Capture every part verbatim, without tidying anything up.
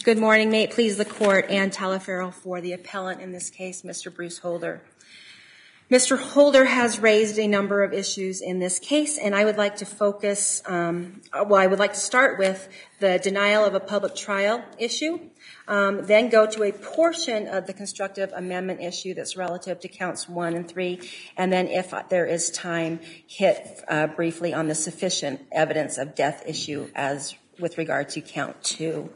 Good morning. May it please the Court, Ann Talaferro for the appellant in this case, Mister Bruce Holder. Mister Holder has raised a number of issues in this case, and I would like to focus, um, well, I would like to start with the denial of a public trial issue, um, then go to a portion of the constructive amendment issue that's relative to counts one and three, and then if there is time, hit uh, briefly on the sufficient evidence of death issue as with regard to count two.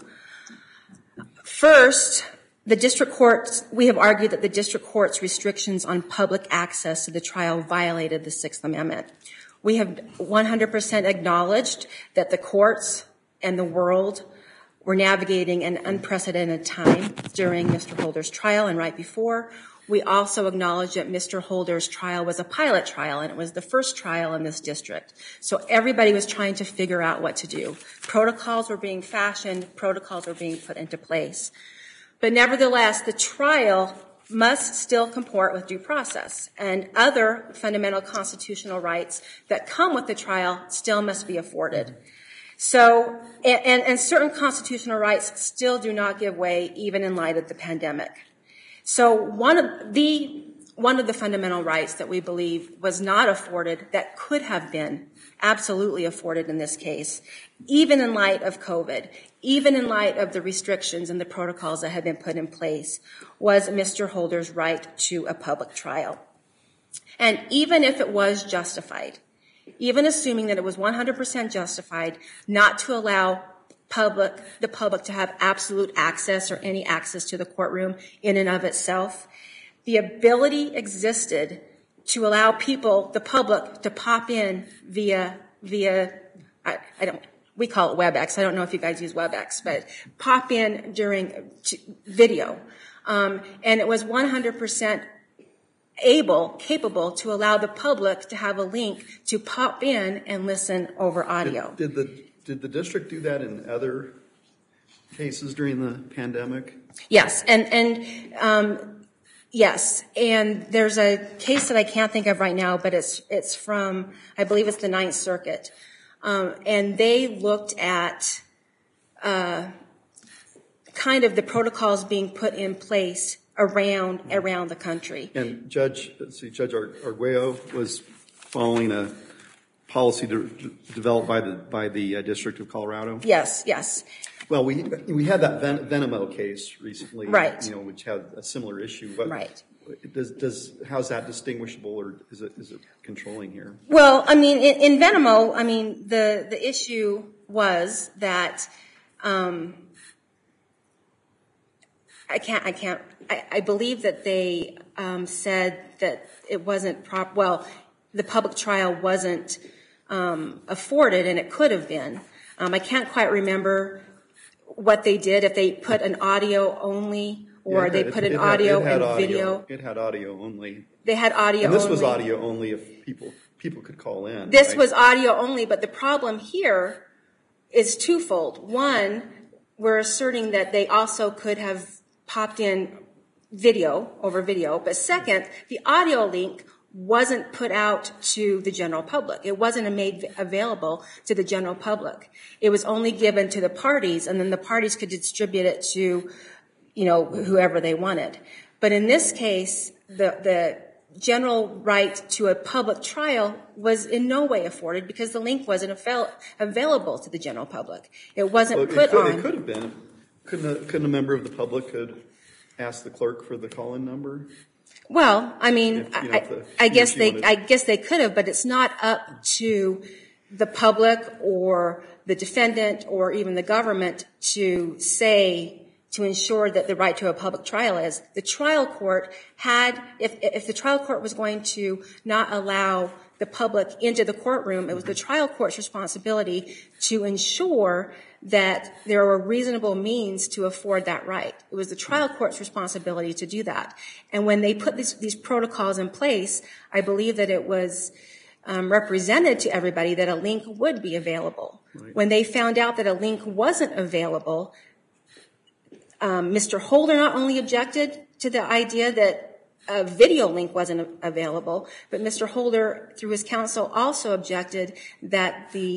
First, the district court, we have argued that the district court's restrictions on public access to the trial violated the Sixth Amendment. We have one hundred percent acknowledged that the courts and the world were navigating an unprecedented time during Mister Holder's trial and right before. We also acknowledge that Mister Holder's trial was a pilot trial, and it was the first trial in this district. So everybody was trying to figure out what to do. Protocols were being fashioned, protocols were being put into place. But nevertheless, the trial must still comport with due process, and other fundamental constitutional rights that come with the trial still must be afforded. So, and, and certain constitutional rights still do not give way even in light of the pandemic. So one of the one of the fundamental rights that we believe was not afforded that could have been absolutely afforded in this case, even in light of COVID, even in light of the restrictions and the protocols that had been put in place, was Mister Holder's right to a public trial. And even if it was justified, even assuming that it was one hundred percent justified not to allow public, the public to have absolute access or any access to the courtroom in and of itself, the ability existed to allow people, the public, to pop in via, via, I, I don't, we call it WebEx. I don't know if you guys use WebEx, but pop in during t- video. Um, and it was one hundred percent able, capable to allow the public to have a link to pop in and listen over audio. Did, did the Did the district do that in other cases during the pandemic? Yes, and and um, yes, and there's a case that I can't think of right now, but it's it's from, I believe it's the Ninth Circuit, um, and they looked at uh, kind of the protocols being put in place around around the country. And Judge, let's see, Judge Arguello was following a policy to, developed by the by the uh, District of Colorado. Yes, yes. Well, we we had that Ven- Venemo case recently, right? You know, which had a similar issue. What, right. Does does how's that distinguishable, or is it is it controlling here? Well, I mean, in, in Venemo, I mean, the the issue was that um, I can't I can't I, I believe that they um, said that it wasn't prop. Well, the public trial wasn't Um, afforded, and it could have been. Um, I can't quite remember what they did, if they put an audio only, or yeah, they it, put an it audio had, it had and audio. video. It had audio only. They had audio and this only. was audio only if people people could call in. This right? was audio only, but the problem here is twofold. One, we're asserting that they also could have popped in video over video, but second, the audio link wasn't put out to the general public. It wasn't made available to the general public. It was only given to the parties, and then the parties could distribute it to, you know, whoever they wanted. But in this case, the the general right to a public trial was in no way afforded because the link wasn't avail- available to the general public. It wasn't well, put it could, on. It could have been. Couldn't a, couldn't a member of the public could ask the clerk for the call-in number? Well, I mean, if, you know, I, the, I guess they, wanted... I guess they could have, but it's not up to the public or the defendant or even the government to say, to ensure that the right to a public trial is. The trial court had, if, if the trial court was going to not allow the public into the courtroom, it was the trial court's responsibility to ensure that there were reasonable means to afford that right. It was the trial court's responsibility to do that. And when they put these, these protocols in place, I believe that it was um, represented to everybody that a link would be available. Right. When they found out that a link wasn't available, um, Mister Holder not only objected to the idea that a video link wasn't available, but Mister Holder, through his counsel, also objected that the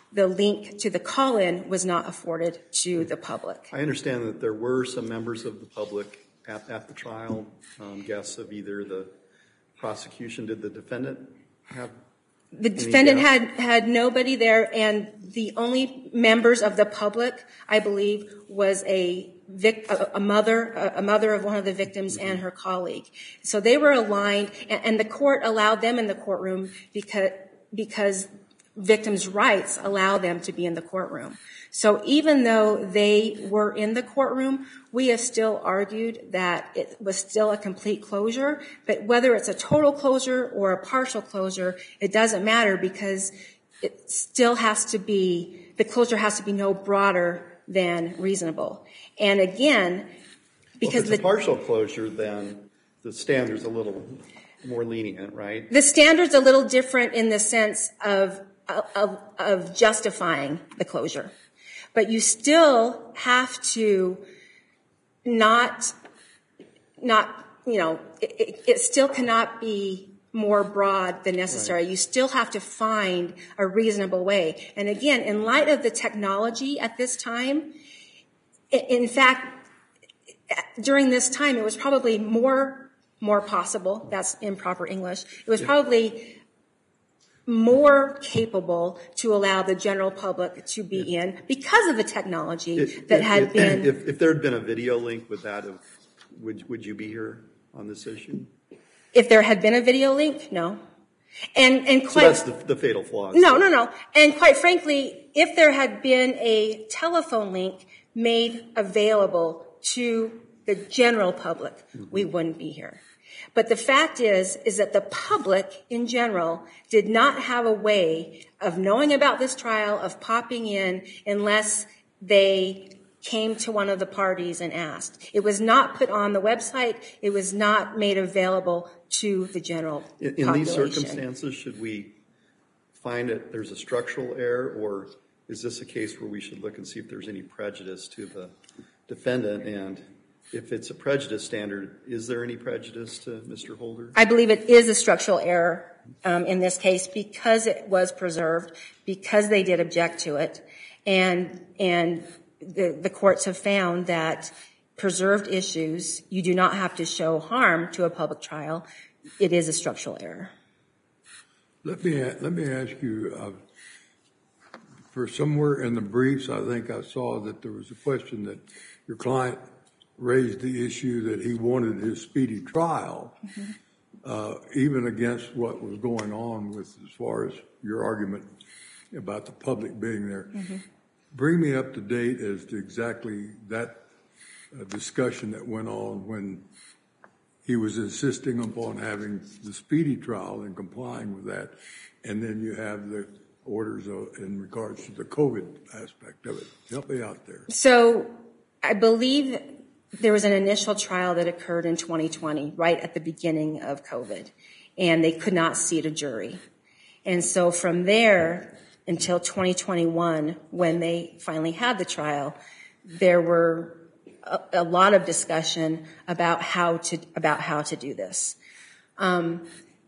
the link to the call-in was not afforded to the public. I understand that there were some members of the public at, at the trial, um, guests of either the prosecution. Did the defendant have The defendant had, had nobody there, and the only members of the public, I believe, was a vic, a, a mother, a, a mother of one of the victims mm-hmm. and her colleague. So they were aligned, and, and the court allowed them in the courtroom because, because victims' rights allow them to be in the courtroom. So even though they were in the courtroom, we have still argued that it was still a complete closure, but whether it's a total closure or a partial closure, it doesn't matter because it still has to be, the closure has to be no broader than reasonable. And again, because well, if it's the a partial closure, then the standard's a little more lenient, right? The standard's a little different in the sense of Of, of justifying the closure. But you still have to not, not you know, it, it still cannot be more broad than necessary. Right. You still have to find a reasonable way. And again, in light of the technology at this time, in fact, during this time, it was probably more, more possible. That's improper English. It was probably more capable to allow the general public to be yeah. in because of the technology it, that it, had it, been. If, if there had been a video link, would that have, would would you be here on this issue? If there had been a video link, no. And and quite. So that's the, the fatal flaw. No, no, no. And quite frankly, if there had been a telephone link made available to the general public, mm-hmm. we wouldn't be here. But the fact is, is that the public in general did not have a way of knowing about this trial, of popping in, unless they came to one of the parties and asked. It was not put on the website. It was not made available to the general in, in population. these circumstances, should we find that there's a structural error, or is this a case where we should look and see if there's any prejudice to the defendant? And if it's a prejudice standard, is there any prejudice to Mister Holder? I believe it is a structural error um, in this case because it was preserved, because they did object to it, and and the, the courts have found that preserved issues, you do not have to show harm to a public trial. It is a structural error. Let me let me ask you. Uh, for somewhere in the briefs, I think I saw that there was a question that your client raised the issue that he wanted his speedy trial, mm-hmm. uh, even against what was going on with, as far as your argument about the public being there. Mm-hmm. Bring me up to date as to exactly that uh, discussion that went on when he was insisting upon having the speedy trial and complying with that, and then you have the orders in regards to the COVID aspect of it. Help me out there. So I believe there was an initial trial that occurred in twenty twenty, right at the beginning of COVID, and they could not seat a jury. And so from there until twenty twenty-one, when they finally had the trial, there were a, a lot of discussion about how to about how to do this. Um,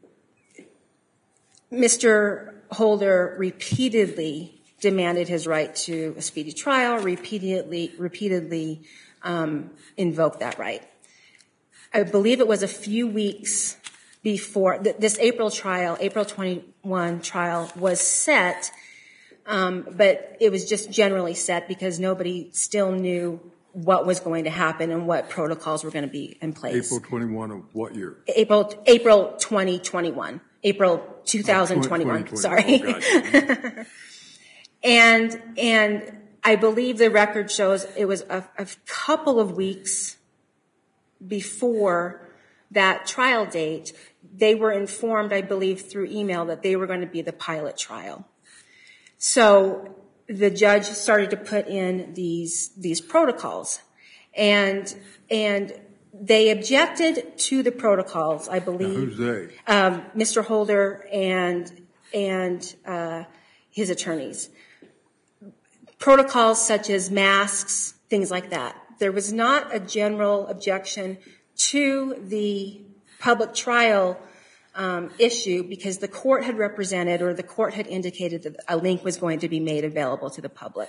Mister Holder repeatedly demanded his right to a speedy trial, repeatedly, repeatedly um, invoked that right. I believe it was a few weeks before th- this April trial, April twenty-first trial was set, um, but it was just generally set because nobody still knew what was going to happen and what protocols were going to be in place. April twenty-first of what year? April April twenty twenty-one. April twenty twenty-one. Oh, sorry. Oh, and and I believe the record shows it was a, a couple of weeks before that trial date, they were informed, I believe, through email that they were going to be the pilot trial. So the judge started to put in these these protocols, and and they objected to the protocols, I believe. Now, who's they? Um, Mister Holder and and uh, his attorneys. Protocols such as masks, things like that. There was not a general objection to the public trial um, issue because the court had represented or the court had indicated that a link was going to be made available to the public.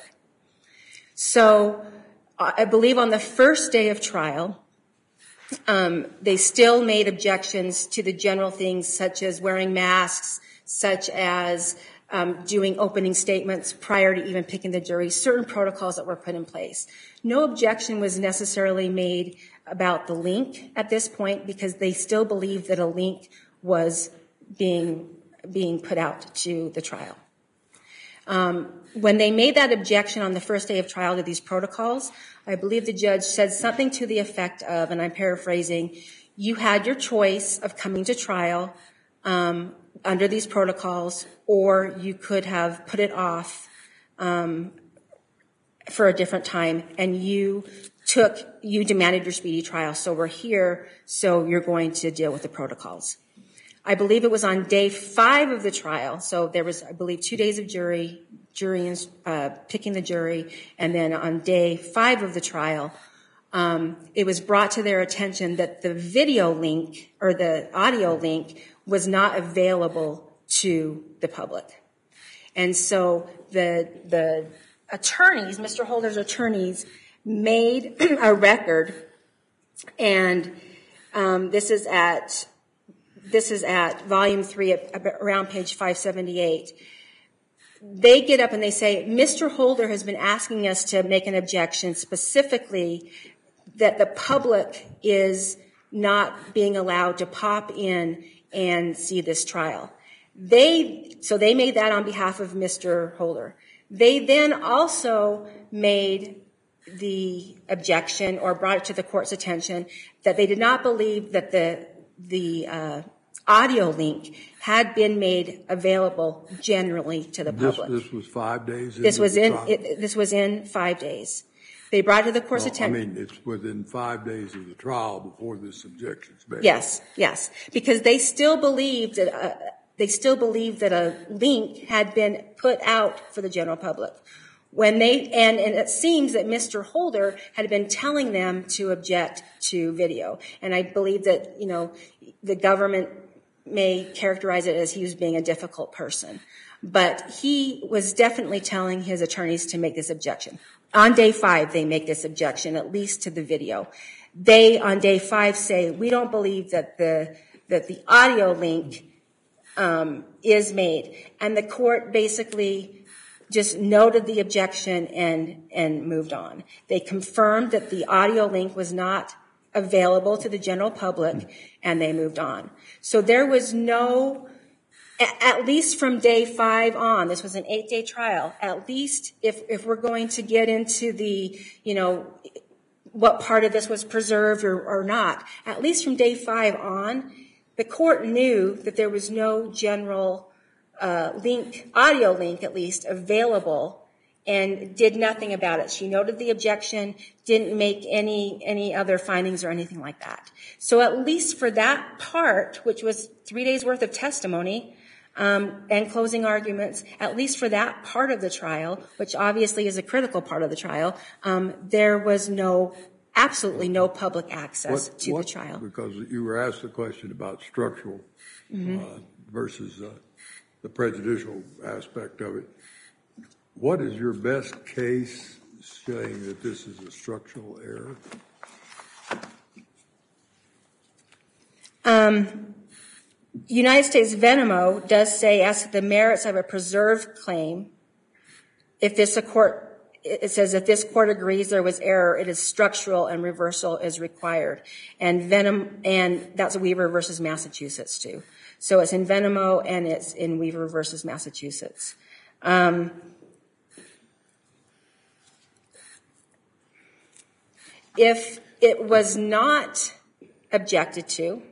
So I believe on the first day of trial, um, they still made objections to the general things such as wearing masks, such as um, doing opening statements prior to even picking the jury, certain protocols that were put in place. No objection was necessarily made about the link at this point because they still believed that a link was being, being put out to the trial. Um, when they made that objection on the first day of trial to these protocols, I believe the judge said something to the effect of, and I'm paraphrasing, you had your choice of coming to trial um, under these protocols, or you could have put it off um, for a different time, and you took, you demanded your speedy trial, so we're here, so you're going to deal with the protocols. I believe it was on day five of the trial, so there was, I believe, two days of jury, jury uh, picking the jury, and then on day five of the trial, um, it was brought to their attention that the video link or the audio link was not available to the public. And so the, the attorneys, Mister Holder's attorneys, made a record, and um, this is at This is at volume three, around page five seventy-eight. They get up and they say, Mister Holder has been asking us to make an objection specifically that the public is not being allowed to pop in and see this trial. They, so they made that on behalf of Mister Holder. They then also made the objection or brought it to the court's attention that they did not believe that the the uh, audio link had been made available generally to the public. This, this was five days into This was the in trial? it, this was in five days. They brought it to the court's Well, attention. I mean, it's within five days of the trial before this objection's made. Yes, yes, because they still believed that uh, they still believed that a link had been put out for the general public. When they and, and it seems that Mister Holder had been telling them to object to video, and I believe that you know the government may characterize it as he was being a difficult person, but he was definitely telling his attorneys to make this objection. On day five, they make this objection, at least to the video. They on day five say we don't believe that the that the audio link um, is made, and the court basically just noted the objection and, and moved on. They confirmed that the audio link was not available to the general public, and they moved on. So there was no, at least from day five on, this was an eight-day trial, at least if, if we're going to get into the, you know, what part of this was preserved or, or not, at least from day five on, the court knew that there was no general Uh, link, audio link at least, available, and did nothing about it. She noted the objection, didn't make any any other findings or anything like that. So at least for that part, which was three days worth of testimony um, and closing arguments, at least for that part of the trial, which obviously is a critical part of the trial, um, there was no, absolutely no public access What, to what, the trial. Because you were asked the question about structural mm-hmm. uh, versus uh, the prejudicial aspect of it. What is your best case saying that this is a structural error? Um, United States Venimo does say, as to the merits of a preserved claim, if this a court, it says if this court agrees there was error, it is structural and reversal is required. And Venom, and that's Weaver versus Massachusetts too. So it's in Venimo and it's in Weaver versus Massachusetts. Um, if it was not objected to,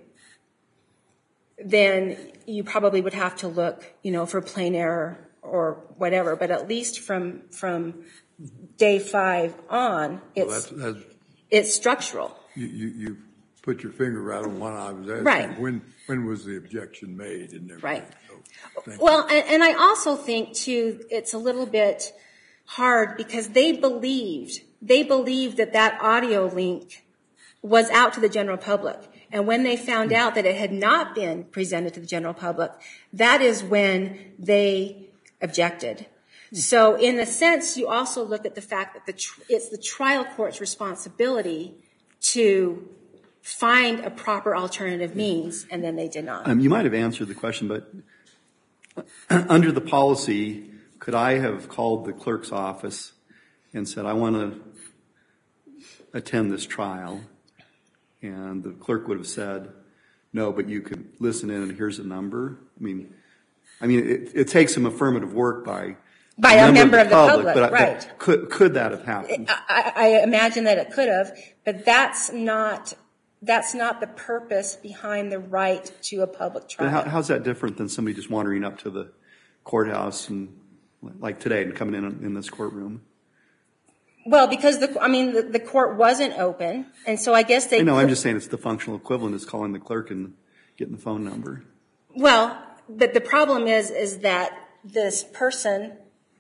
then you probably would have to look, you know, for plain error or whatever. But at least from from day five on, it's well, that's, that's, it's structural. You, you, you put your finger right on what I was asking. Right. When when was the objection made and everything? Right. So, well, and, and I also think too, it's a little bit hard because they believed they believed that that audio link was out to the general public. And when they found out that it had not been presented to the general public, that is when they objected. So in a sense, you also look at the fact that the tr- it's the trial court's responsibility to find a proper alternative means, and then they did not. Um, you might have answered the question, but under the policy, could I have called the clerk's office and said, I want to attend this trial? And the clerk would have said, no, but you could listen in and here's a number. I mean, I mean, it, it takes some affirmative work by by a member of the public, but, right? But could could that have happened? I, I imagine that it could have, but that's not that's not the purpose behind the right to a public trial. But how, how's that different than somebody just wandering up to the courthouse and like today and coming in in this courtroom? Well, because the I mean the, the court wasn't open, and so I guess they. No, I'm just saying it's the functional equivalent is calling the clerk and getting the phone number. Well, but the problem is is that this person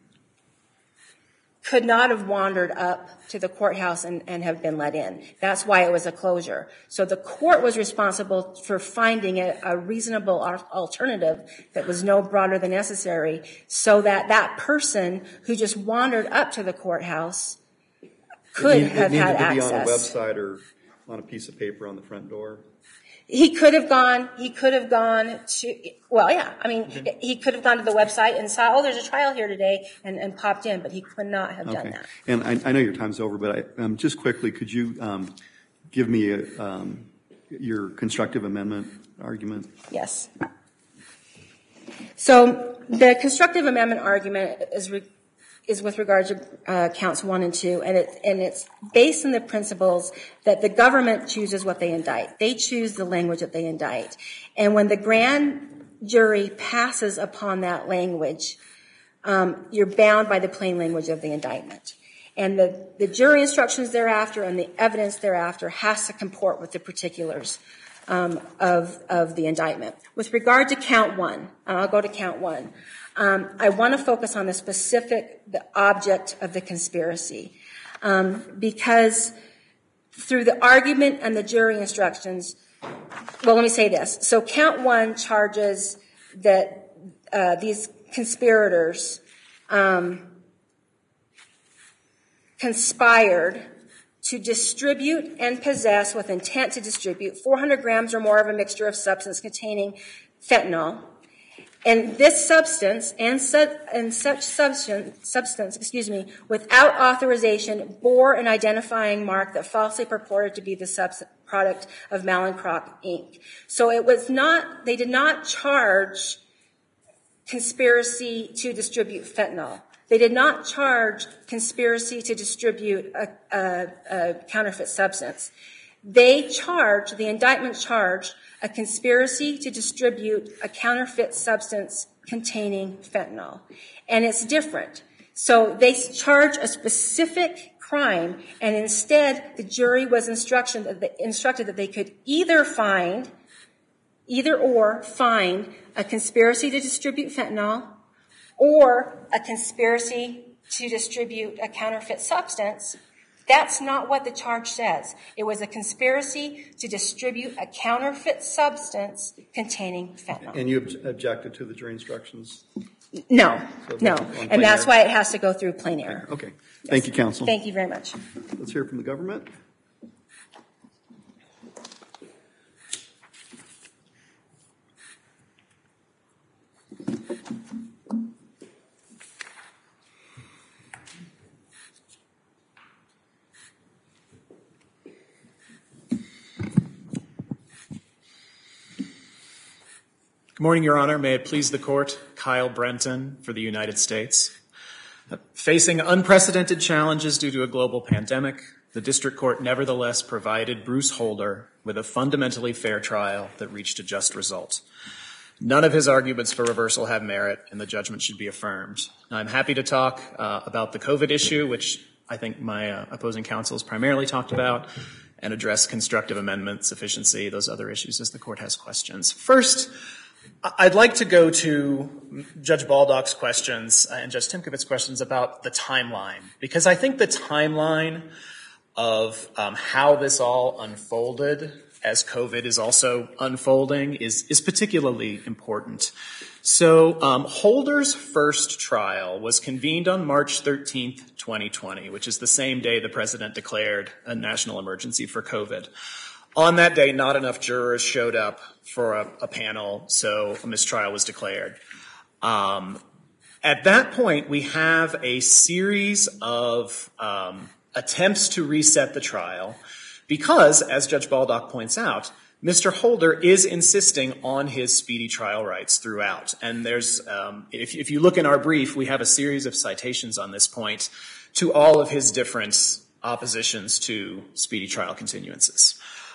could not have wandered up to the courthouse and, and have been let in. That's why it was a closure. So the court was responsible for finding a, a reasonable alternative that was no broader than necessary, so that that person who just wandered up to the courthouse could it need, have it had to access. Be on a website or on a piece of paper on the front door. He could have gone, he could have gone to, well, yeah, I mean, Mm-hmm. he could have gone to the website and saw, oh, there's a trial here today, and, and popped in, but he could not have Okay. done that. And I, I know your time's over, but I, um, just quickly, could you um, give me a, um, your constructive amendment argument? Yes. So the constructive amendment argument is re- is with regard to uh, counts one and two, and, it, and it's based on the principles that the government chooses what they indict. They choose the language that they indict. And when the grand jury passes upon that language, um, you're bound by the plain language of the indictment. And the, the jury instructions thereafter and the evidence thereafter has to comport with the particulars um, of, of the indictment. With regard to count one, and I'll go to count one, Um, I want to focus on the specific, the object of the conspiracy, um, because through the argument and the jury instructions, well, let me say this. So count one charges that uh, these conspirators um, conspired to distribute and possess with intent to distribute four hundred grams or more of a mixture of substance containing fentanyl. And this substance and, su- and such substance, substance, excuse me, without authorization bore an identifying mark that falsely purported to be the subs- product of Mallinckrodt, Incorporated. So it was not, they did not charge conspiracy to distribute fentanyl. They did not charge conspiracy to distribute a, a, a counterfeit substance. They charged, the indictment charged, a conspiracy to distribute a counterfeit substance containing fentanyl. And it's different. So they charge a specific crime, and instead the jury was instruction, instructed that they could either find, either or find a conspiracy to distribute fentanyl or a conspiracy to distribute a counterfeit substance. That's not what the charge says. It was a conspiracy to distribute a counterfeit substance containing fentanyl. And you ob- objected to the jury instructions? No, So no. on plain And that's error? why it has to go through plain error. Okay. Thank you, counsel. Thank you very much. Let's hear from the government. Good morning, Your Honor. May it please the court, Kyle Brenton for the United States. Facing unprecedented challenges due to a global pandemic, the district court nevertheless provided Bruce Holder with a fundamentally fair trial that reached a just result. None of his arguments for reversal have merit, and the judgment should be affirmed. Now, I'm happy to talk uh, about the COVID issue, which I think my uh, opposing counsel has primarily talked about, and address constructive amendment, sufficiency, those other issues as the court has questions. First, I'd like to go to Judge Baldock's questions and Judge Timkovitz's questions about the timeline, because I think the timeline of um, how this all unfolded as COVID is also unfolding, is, is particularly important. So um, Holder's first trial was convened on March thirteenth, twenty twenty, which is the same day the president declared a national emergency for COVID. On that day, not enough jurors showed up for a, a panel, so a mistrial was declared. Um, at that point, we have a series of um, attempts to reset the trial because, as Judge Baldock points out, Mister Holder is insisting on his speedy trial rights throughout. And there's, um, if, if you look in our brief, we have a series of citations on this point to all of his different oppositions to speedy trial continuances.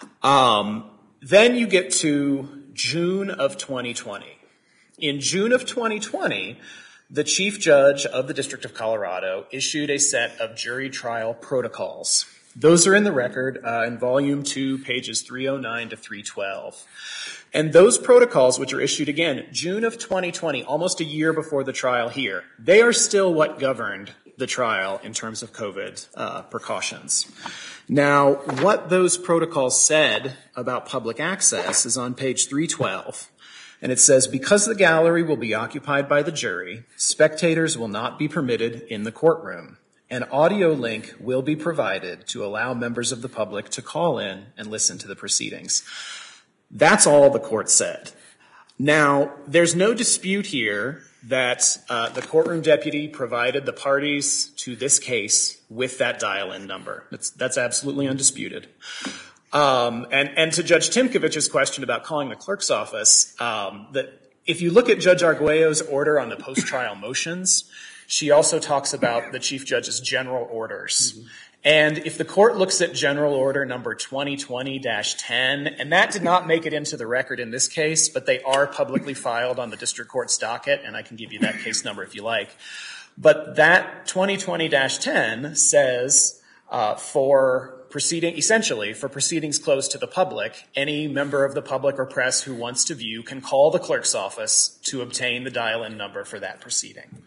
Um, then you get to June of twenty twenty. In June of twenty twenty, the chief judge of the District of Colorado issued a set of jury trial protocols. Those are in the record uh, in volume two, pages three oh nine to three twelve. And those protocols, which are issued again, June of twenty twenty, almost a year before the trial here, they are still what governed the trial in terms of COVID uh, precautions. Now, what those protocols said about public access is on page three twelve. And it says, because the gallery will be occupied by the jury, spectators will not be permitted in the courtroom. An audio link will be provided to allow members of the public to call in and listen to the proceedings. That's all the court said. Now, there's no dispute here that uh, the courtroom deputy provided the parties to this case with that dial-in number. That's, that's absolutely undisputed. Um, and, and to Judge Timkovich's question about calling the clerk's office, um, that if you look at Judge Arguello's order on the post-trial motions, she also talks about the chief judge's general orders. Mm-hmm. And if the court looks at general order number twenty twenty dash ten, and that did not make it into the record in this case, but they are publicly filed on the district court's docket, and I can give you that case number if you like. But that twenty twenty dash ten says uh, for proceeding, essentially, for proceedings closed to the public, any member of the public or press who wants to view can call the clerk's office to obtain the dial-in number for that proceeding.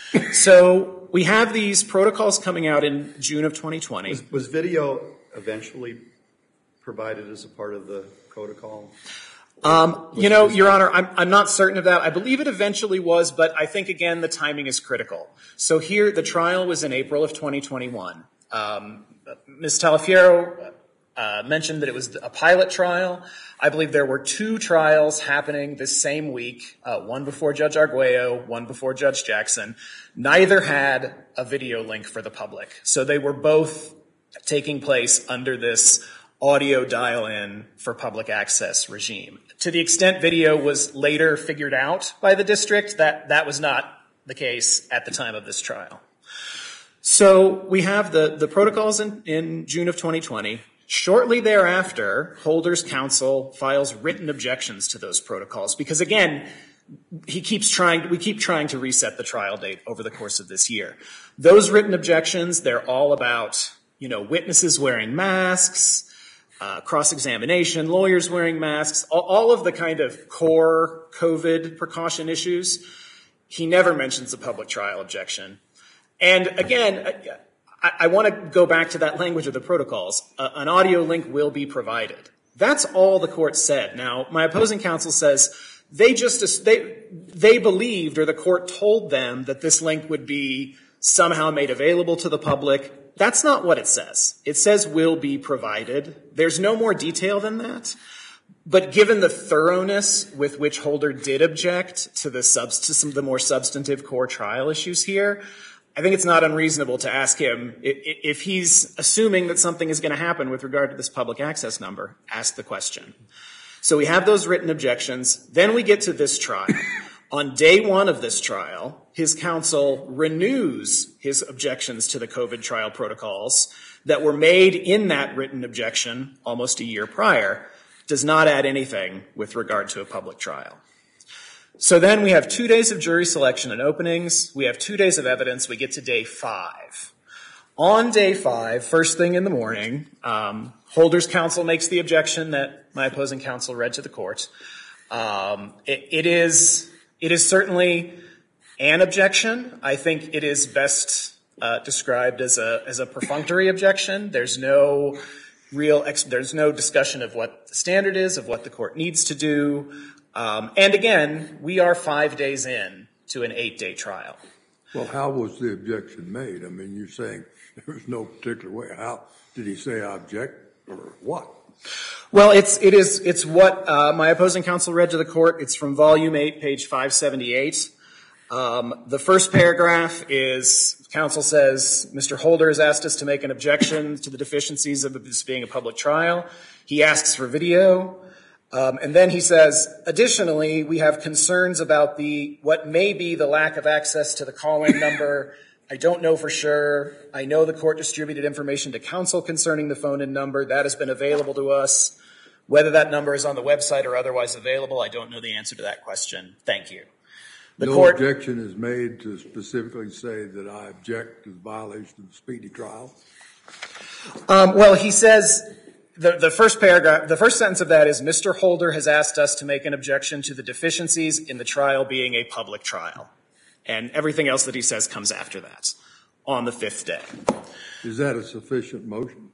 So we have these protocols coming out in June of twenty twenty. Was, was video eventually provided as a part of the protocol? Um, you know, Your Honor, I'm, I'm not certain of that. I believe it eventually was, but I think, again, the timing is critical. So here, the trial was in April of twenty twenty-one. Um, Miz Talafiero uh, mentioned that it was a pilot trial. I believe there were two trials happening this same week, uh, one before Judge Arguello, one before Judge Jackson. Neither had a video link for the public. So they were both taking place under this audio dial-in for public access regime. To the extent video was later figured out by the district, that, that was not the case at the time of this trial. So we have the, the protocols in, in June of twenty twenty. Shortly thereafter, Holder's counsel files written objections to those protocols because, again, he keeps trying, we keep trying to reset the trial date over the course of this year. Those written objections, they're all about, you know, witnesses wearing masks, uh, cross-examination, lawyers wearing masks, all, all of the kind of core COVID precaution issues. He never mentions a public trial objection. And again, I, I want to go back to that language of the protocols. Uh, an audio link will be provided. That's all the court said. Now, my opposing counsel says they just, they, they believed, or the court told them, that this link would be somehow made available to the public. That's not what it says. It says will be provided. There's no more detail than that. But given the thoroughness with which Holder did object to the subs, to some of the more substantive core trial issues here, I think it's not unreasonable to ask him, if he's assuming that something is going to happen with regard to this public access number, ask the question. So we have those written objections. Then we get to this trial. On day one of this trial, his counsel renews his objections to the COVID trial protocols that were made in that written objection almost a year prior, does not add anything with regard to a public trial. So then we have two days of jury selection and openings. We have two days of evidence. We get to day five. On day five, first thing in the morning, um, Holder's counsel makes the objection that my opposing counsel read to the court. Um, it, it is it is certainly an objection. I think it is best uh, described as a as a perfunctory objection. There's no real, ex- there's no discussion of what the standard is, of what the court needs to do. Um, and again, we are five days in to an eight-day trial. Well, how was the objection made? I mean, you're saying there was no particular way. How did he say I object or what? Well, it's it is it's what uh, my opposing counsel read to the court. It's from volume eight, page five seventy-eight. Um, the first paragraph is counsel says Mister Holder has asked us to make an objection to the deficiencies of this being a public trial. He asks for video. Um, and then he says, additionally, we have concerns about the what may be the lack of access to the call-in number. I don't know for sure. I know the court distributed information to counsel concerning the phone-in number. That has been available to us. Whether that number is on the website or otherwise available, I don't know the answer to that question. Thank you. The no court, objection is made to specifically say that I object to the violation of the speedy trial? Um, well, he says... The, the first paragraph, the first sentence of that is, Mister Holder has asked us to make an objection to the deficiencies in the trial being a public trial. And everything else that he says comes after that on the fifth day. Is that a sufficient motion?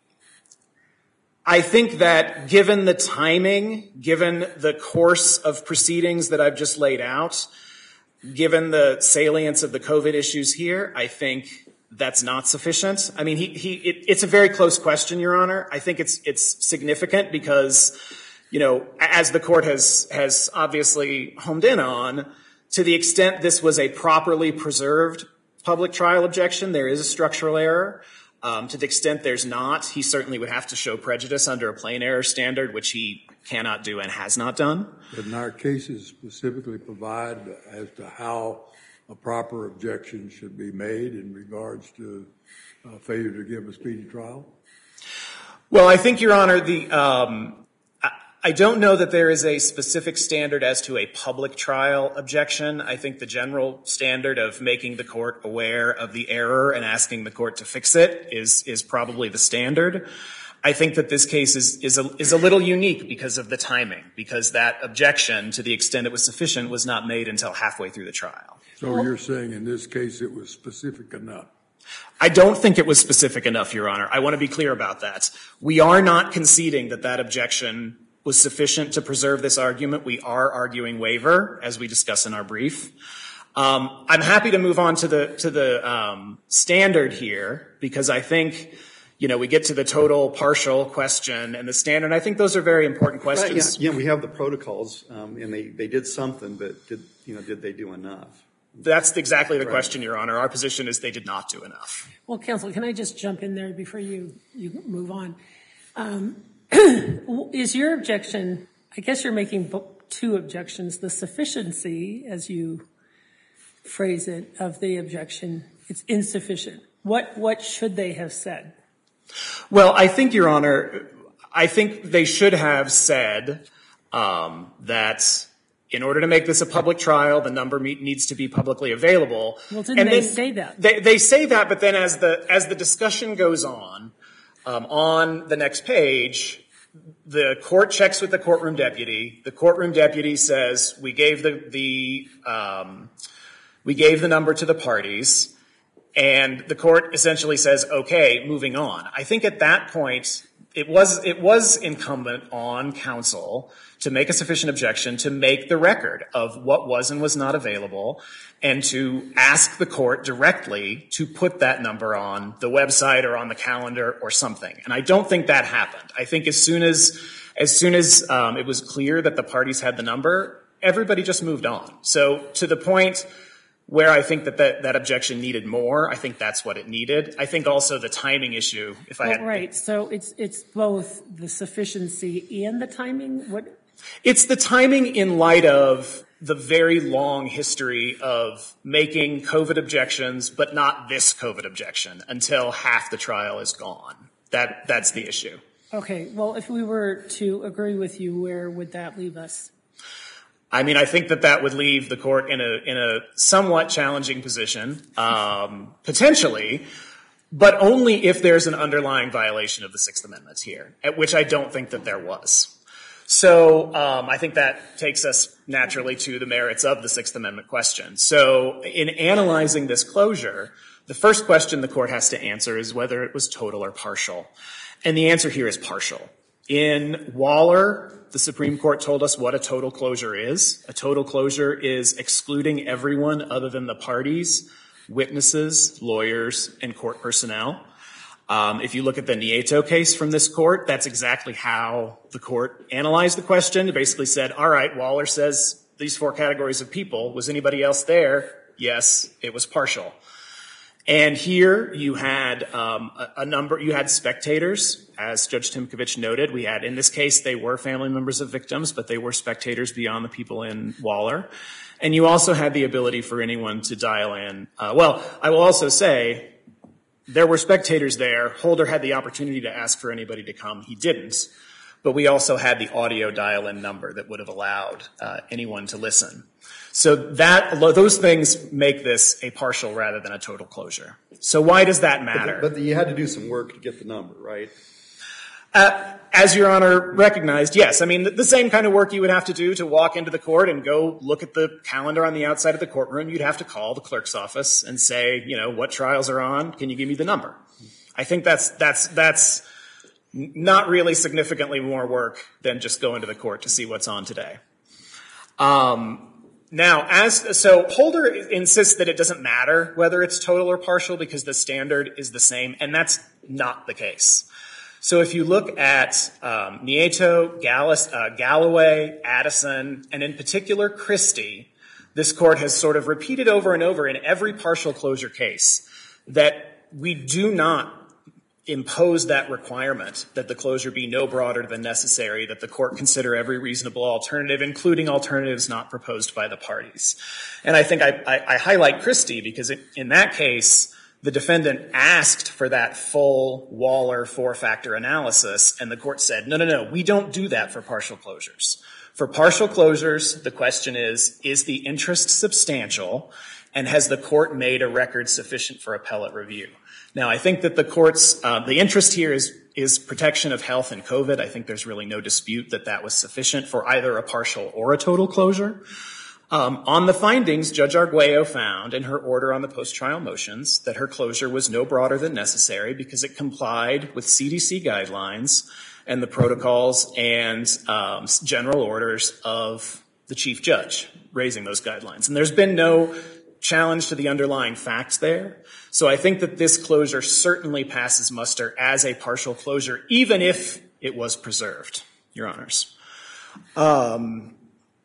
I think that given the timing, given the course of proceedings that I've just laid out, given the salience of the COVID issues here, I think that's not sufficient. I mean, he, he, it, it's a very close question, Your Honor. I think it's, it's significant because, you know, as the court has, has obviously homed in on, to the extent this was a properly preserved public trial objection, there is a structural error. Um, to the extent there's not, he certainly would have to show prejudice under a plain error standard, which he cannot do and has not done. Didn't our cases specifically provide as to how a proper objection should be made in regards to uh, failure to give a speedy trial? Well, I think, Your Honor, the um, I, I don't know that there is a specific standard as to a public trial objection. I think the general standard of making the court aware of the error and asking the court to fix it is is probably the standard. I think that this case is is a, is a little unique because of the timing, because that objection, to the extent it was sufficient, was not made until halfway through the trial. So you're saying in this case it was specific enough? I don't think it was specific enough, Your Honor. I want to be clear about that. We are not conceding that that objection was sufficient to preserve this argument. We are arguing waiver, as we discuss in our brief. Um, I'm happy to move on to the to the um, standard here, because I think, you know, we get to the total partial question and the standard. And I think those are very important questions. Right, yeah, yeah, we have the protocols, um, and they, they did something, but did you know did they do enough? That's exactly the Right. question, Your Honor. Our position is they did not do enough. Well, counsel, can I just jump in there before you, you move on? Um, is your objection, I guess you're making two objections, the sufficiency, as you phrase it, of the objection, it's insufficient. What, what should they have said? Well, I think, Your Honor, I think they should have said um, that in order to make this a public trial, the number needs to be publicly available. Well, didn't and they then, say that? They, they say that, but then as the as the discussion goes on, um, on the next page, the court checks with the courtroom deputy. The courtroom deputy says, we gave the the um, we gave the number to the parties, and the court essentially says, okay, moving on. I think at that point, it was it was incumbent on counsel to make a sufficient objection to make the record of what was and was not available, and to ask the court directly to put that number on the website or on the calendar or something. And I don't think that happened. I think as soon as as soon as um, it was clear that the parties had the number, everybody just moved on. So to the point where I think that, that that objection needed more, I think that's what it needed. I think also the timing issue, if I Well, had... right, so it's it's both the sufficiency and the timing? What? It's the timing in light of the very long history of making COVID objections, but not this COVID objection, until half the trial is gone. That That's the issue. Okay, well, if we were to agree with you, where would that leave us? I mean, I think that that would leave the court in a in a somewhat challenging position, um, potentially, but only if there's an underlying violation of the Sixth Amendment here, at which I don't think that there was. So um, I think that takes us naturally to the merits of the Sixth Amendment question. So in analyzing this closure, the first question the court has to answer is whether it was total or partial. And the answer here is partial. In Waller, the Supreme Court told us what a total closure is. A total closure is excluding everyone other than the parties, witnesses, lawyers, and court personnel. Um, if you look at the Nieto case from this court, that's exactly how the court analyzed the question. It basically said, all right, Waller says these four categories of people. Was anybody else there? Yes, it was partial. And here you had um, a, a number, you had spectators, as Judge Timkovich noted. We had, in this case, they were family members of victims, but they were spectators beyond the people in Waller. And you also had the ability for anyone to dial in. Uh, well, I will also say there were spectators there. Holder had the opportunity to ask for anybody to come. He didn't. But we also had the audio dial-in number that would have allowed uh, anyone to listen. So that those things make this a partial rather than a total closure. So why does that matter? But, but you had to do some work to get the number, right? Uh, as Your Honor recognized, yes. I mean, the, the same kind of work you would have to do to walk into the court and go look at the calendar on the outside of the courtroom. You'd have to call the clerk's office and say, you know, what trials are on? Can you give me the number? I think that's that's that's not really significantly more work than just going to the court to see what's on today. Um, Now, as so Holder insists that it doesn't matter whether it's total or partial because the standard is the same, and that's not the case. So if you look at um, Nieto, Gallis, uh, Galloway, Addison, and in particular Christie, this court has sort of repeated over and over in every partial closure case that we do not impose that requirement that the closure be no broader than necessary, that the court consider every reasonable alternative, including alternatives not proposed by the parties. And I think I, I, I highlight Christie because it, in that case, the defendant asked for that full Waller four-factor analysis, and the court said, no, no, no, we don't do that for partial closures. For partial closures, the question is, is the interest substantial, and has the court made a record sufficient for appellate review? Now, I think that the court's, uh, the interest here is, is protection of health and COVID. I think there's really no dispute that that was sufficient for either a partial or a total closure. Um, on the findings, Judge Arguello found in her order on the post-trial motions that her closure was no broader than necessary because it complied with C D C guidelines and the protocols and um, general orders of the chief judge raising those guidelines. And there's been no challenge to the underlying facts there. So I think that this closure certainly passes muster as a partial closure, even if it was preserved, Your Honors. Um,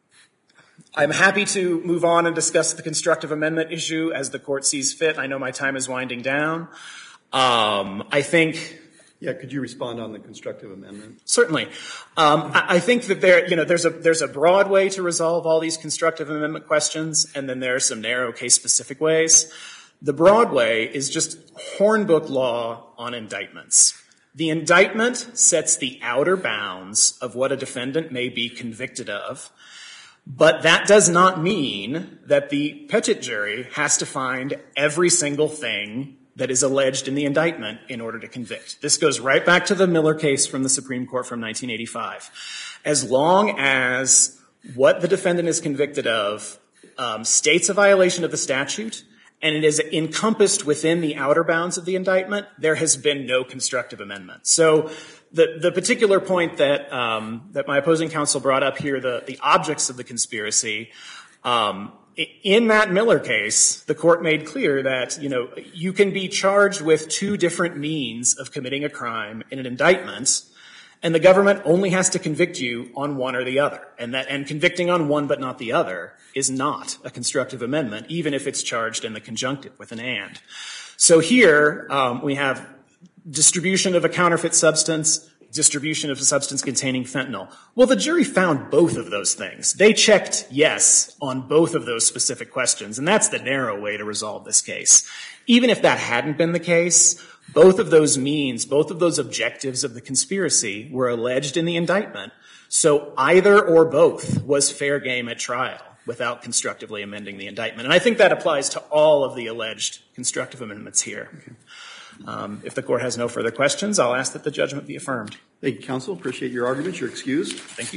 I'm happy to move on and discuss the constructive amendment issue as the court sees fit. I know my time is winding down. Um, I think... Yeah, could you respond on the constructive amendment? Certainly. Um, I, I think that there, you know, there's a there's a broad way to resolve all these constructive amendment questions, and then there are some narrow case-specific ways. The broad way is just Hornbook law on indictments. The indictment sets the outer bounds of what a defendant may be convicted of, but that does not mean that the petit jury has to find every single thing that is alleged in the indictment in order to convict. This goes right back to the Miller case from the Supreme Court from nineteen eighty-five. As long as what the defendant is convicted of um, states a violation of the statute and it is encompassed within the outer bounds of the indictment, there has been no constructive amendment. So the, the particular point that, um, that my opposing counsel brought up here, the, the objects of the conspiracy, um, in that Miller case, the court made clear that, you know, you can be charged with two different means of committing a crime in an indictment, and the government only has to convict you on one or the other. And that, and convicting on one but not the other is not a constructive amendment, even if it's charged in the conjunctive with an and. So here, um, we have distribution of a counterfeit substance, distribution of a substance containing fentanyl. Well, the jury found both of those things. They checked yes on both of those specific questions, and that's the narrow way to resolve this case. Even if that hadn't been the case, both of those means, both of those objectives of the conspiracy were alleged in the indictment, so either or both was fair game at trial without constructively amending the indictment. And I think that applies to all of the alleged constructive amendments here. Okay. Um, if the court has no further questions, I'll ask that the judgment be affirmed. Thank you, counsel. Appreciate your arguments. You're excused. Thank you.